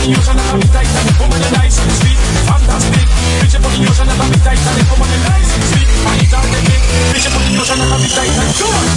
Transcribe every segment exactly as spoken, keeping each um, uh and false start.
on the ocean and a bit Titanic. Woman, you're nice and sweet, fantastic. Reach up on the ocean and a bit Titanic. Woman, you're nice and sweet, fantastic. Reach up on the ocean and a bit Titanic. Come on.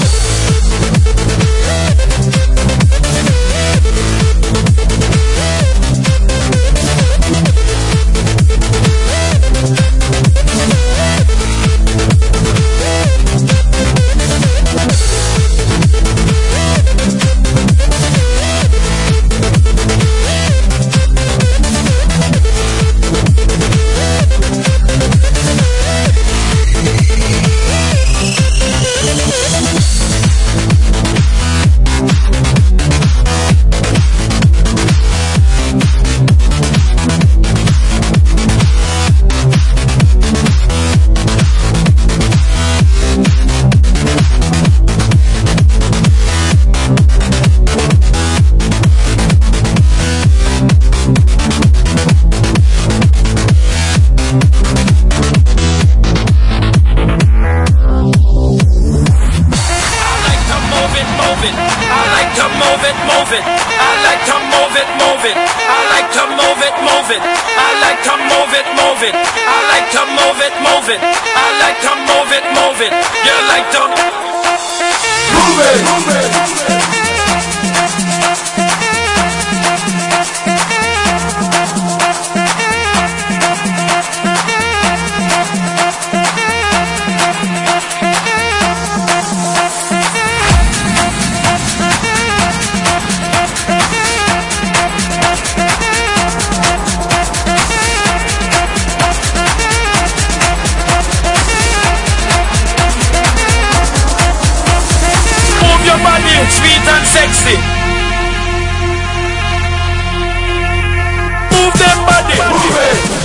Sweet and sexy. Move them body. Move it.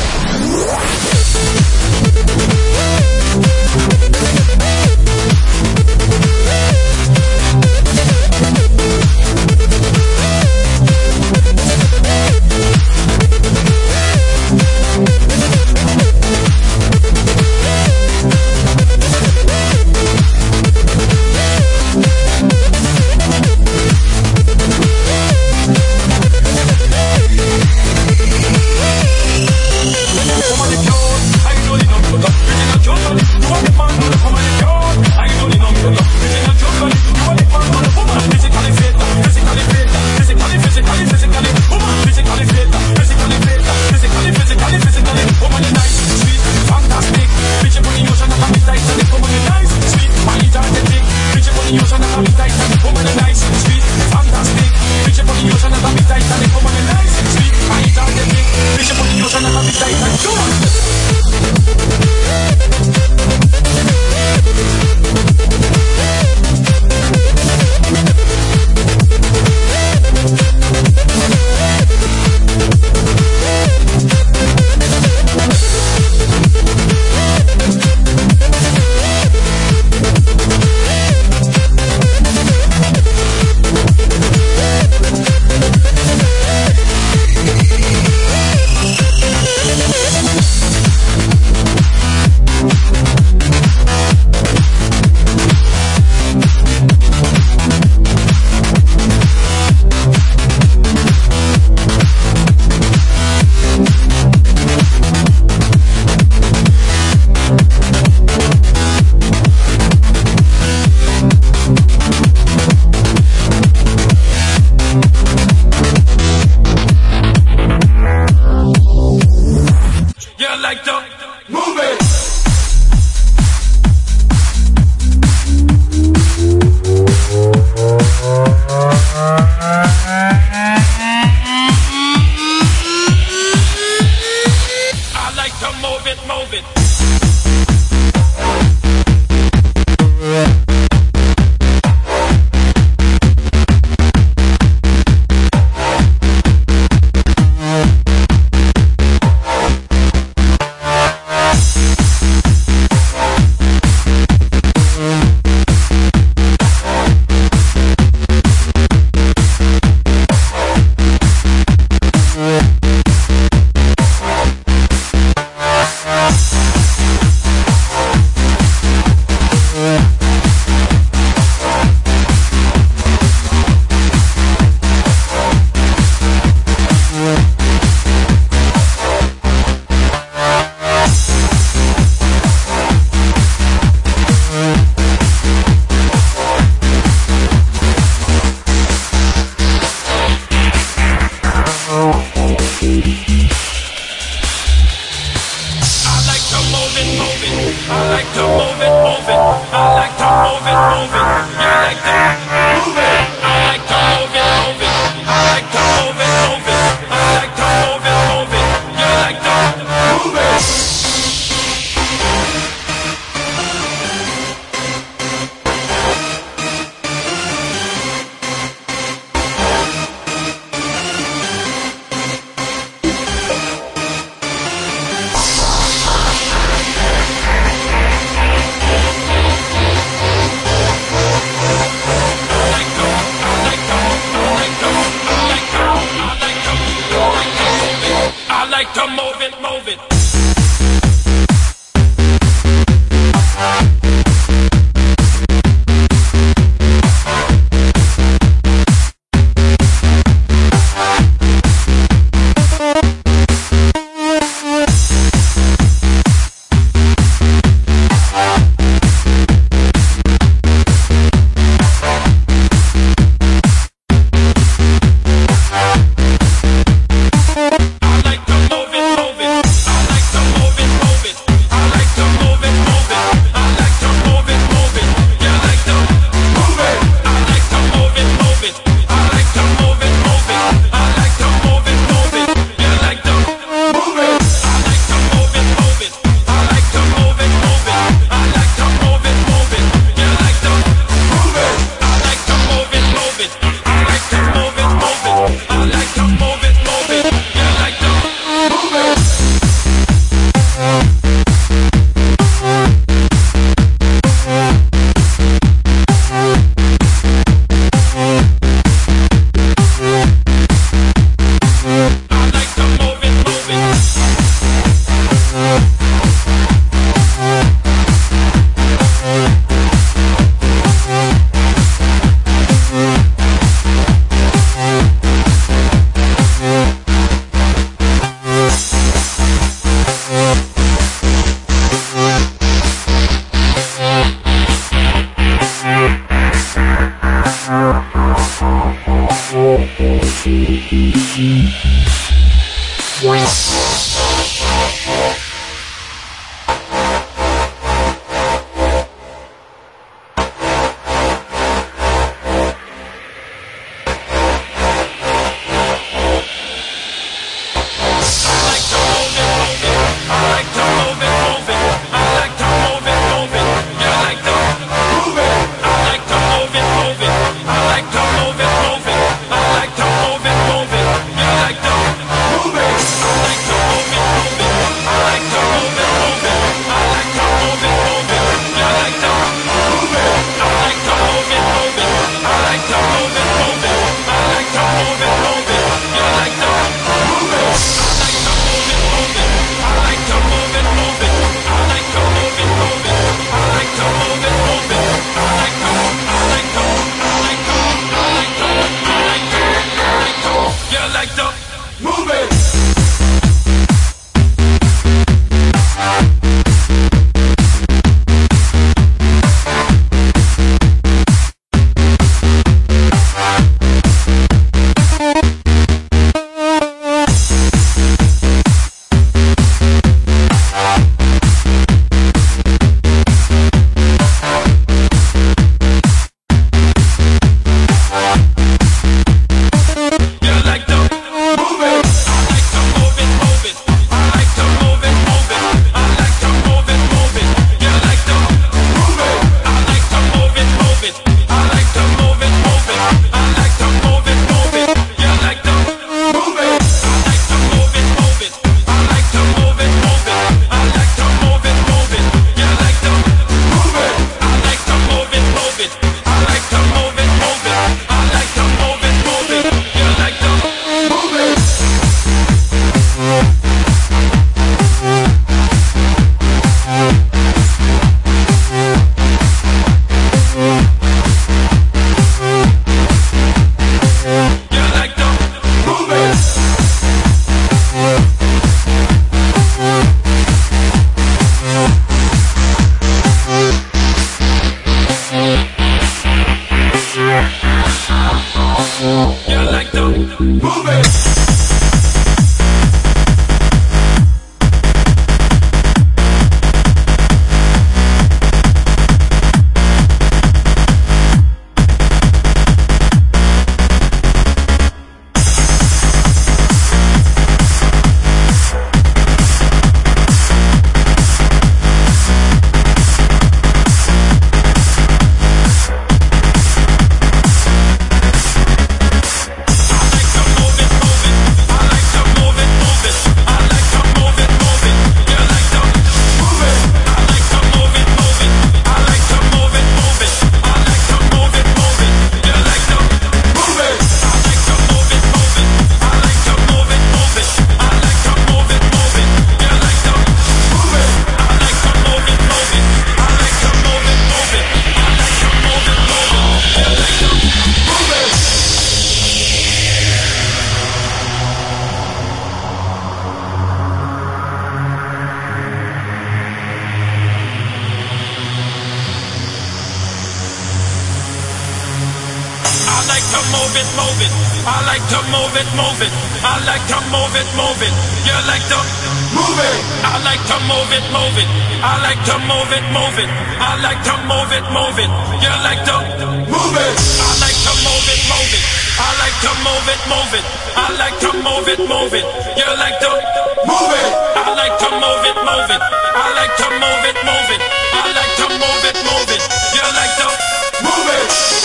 move it, move it. I like to move it, move it. I like to move it, move it. You like to move it. I like to move it, move it. I like to move it, move it. I like to move it, move it. You like to move it. I like to move it, move it. I like to move it, move it. I like to move it, move it. You like to move it. I like to move it, move it. I like to move it, move it. I like to move it, move it. You like to move it.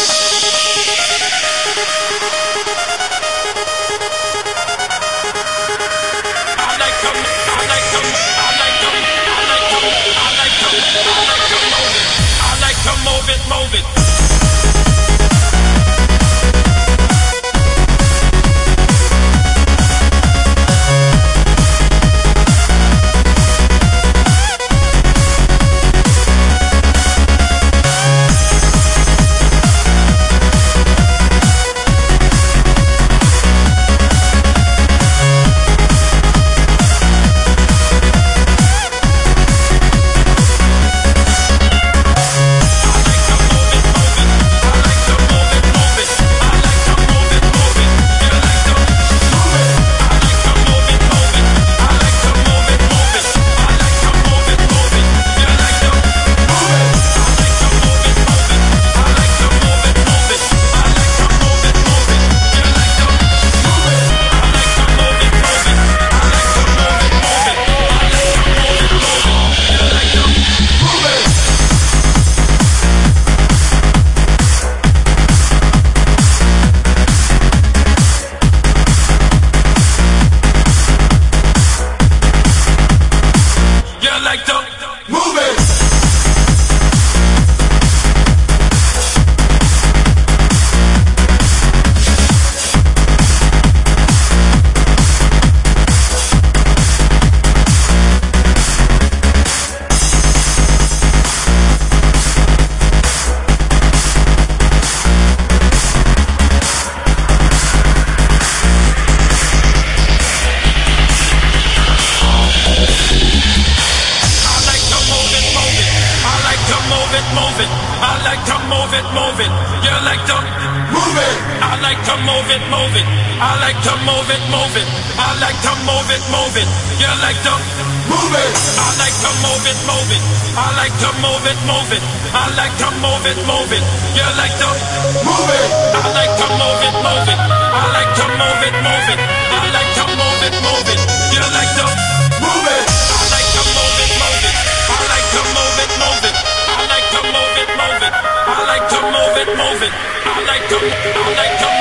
Move it, move it. Move it. like to move it, move it. I like to move it, move it. I like to move it, move it. You like to move it. I like to move it, move it. I like to move it, move it. I like to move it, move it. You like to move it. I like to move it, move it. I like to move it, move it. I like to move it, move it. You like to move it. I like to move it, move it. I like to move it, move it. I like to move it, move it. I like to move it, move it. I like to, I like to